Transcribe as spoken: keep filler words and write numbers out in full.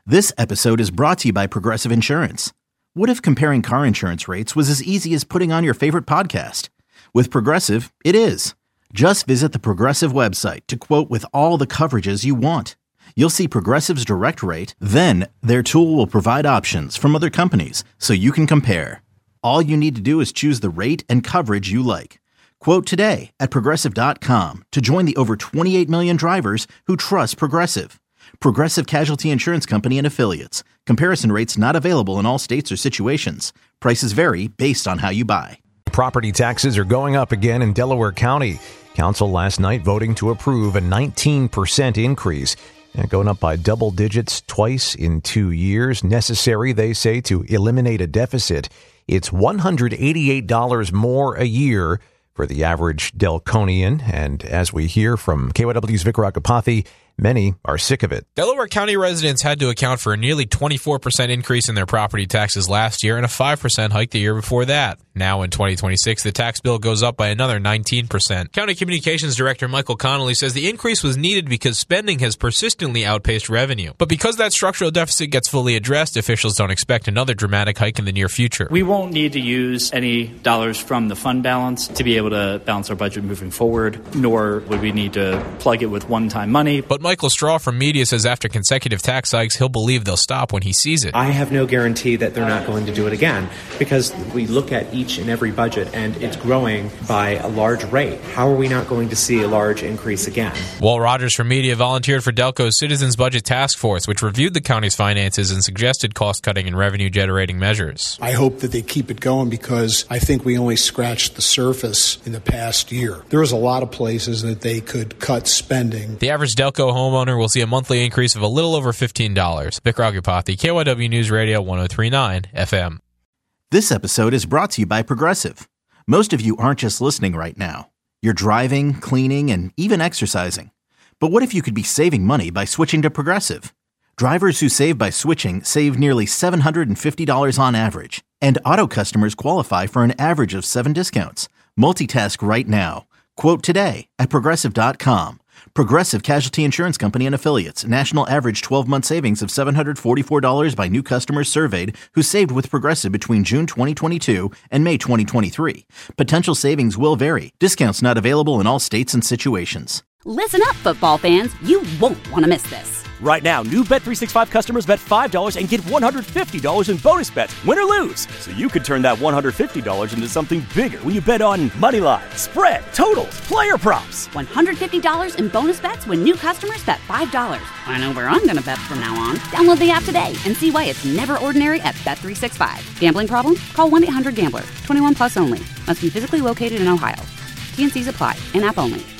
This episode is brought to you by Progressive Insurance. What if comparing car insurance rates was as easy as putting on your favorite podcast? With Progressive, it is. Just visit the Progressive website to quote with all the coverages you want. You'll see Progressive's direct rate, then their tool will provide options from other companies so you can compare. All you need to do is choose the rate and coverage you like. Quote today at Progressive dot com to join the over twenty-eight million drivers who trust Progressive. Progressive Casualty Insurance Company and Affiliates. Comparison rates not available in all states or situations. Prices vary based on how you buy. Property taxes are going up again in Delaware County. Council last night voting to approve a nineteen percent increase. And going up by double digits twice in two years. Necessary, they say, to eliminate a deficit. It's one hundred eighty-eight dollars more a year for the average Delconian. And as we hear from K Y W's Vic Ragapathy, many are sick of it. Delaware County residents had to account for a nearly twenty-four percent increase in their property taxes last year and a five percent hike the year before that. Now in twenty twenty-six, the tax bill goes up by another nineteen percent. County Communications Director Michael Connolly says the increase was needed because spending has persistently outpaced revenue. But because that structural deficit gets fully addressed, officials don't expect another dramatic hike in the near future. We won't need to use any dollars from the fund balance to be able to balance our budget moving forward, nor would we need to plug it with one-time money. But Michael Straw from Media says after consecutive tax hikes, he'll believe they'll stop when he sees it. I have no guarantee that they're not going to do it again because we look at each and every budget and it's growing by a large rate. How are we not going to see a large increase again? Walt Rogers from Media volunteered for Delco's Citizens Budget Task Force, which reviewed the county's finances and suggested cost-cutting and revenue-generating measures. I hope that they keep it going because I think we only scratched the surface in the past year. There is a lot of places that they could cut spending. The average Delco homeowner will see a monthly increase of a little over fifteen dollars. Vic Ragapathy, K Y W News Radio one oh three point nine F M. This episode is brought to you by Progressive. Most of you aren't just listening right now. You're driving, cleaning, and even exercising. But what if you could be saving money by switching to Progressive? Drivers who save by switching save nearly seven hundred fifty dollars on average. And auto customers qualify for an average of seven discounts. Multitask right now. Quote today at Progressive dot com. Progressive Casualty Insurance Company and Affiliates. National average twelve-month savings of seven hundred forty-four dollars by new customers surveyed who saved with Progressive between June twenty twenty-two and May twenty twenty-three. Potential savings will vary. Discounts not available in all states and situations. Listen up, football fans. You won't want to miss this. Right now, new Bet three sixty-five customers bet five dollars and get one hundred fifty dollars in bonus bets, win or lose. So you could turn that one hundred fifty dollars into something bigger when you bet on money line, spread, totals, player props. one hundred fifty dollars in bonus bets when new customers bet five dollars. I know where I'm going to bet from now on. Download the app today and see why it's never ordinary at Bet three sixty-five. Gambling problem? Call one eight hundred gambler. twenty-one plus only. Must be physically located in Ohio. T N Cs apply. In-app only.